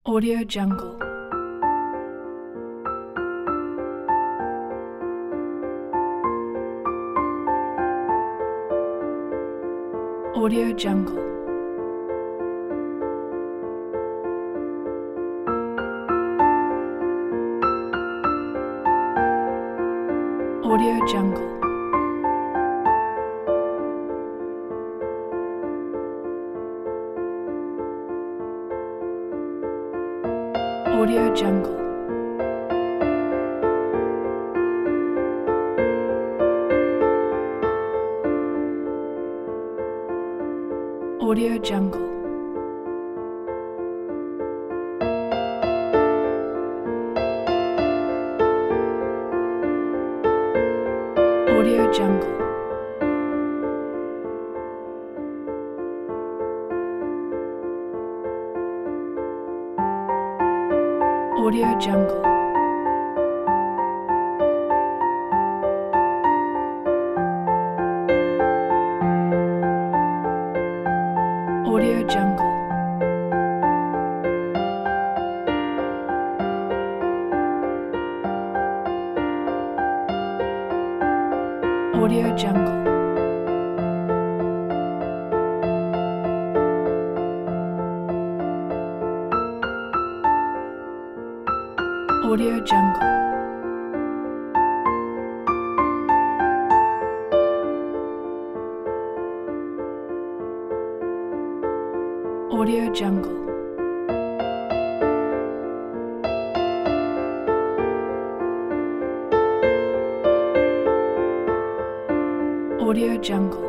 Audio Jungle. Audio Jungle. Audio Jungle. Audio Jungle. Audio Jungle. Audio Jungle. Audio Jungle. Audio Jungle. Audio Jungle. Audio Jungle. Audio Jungle. Audio Jungle.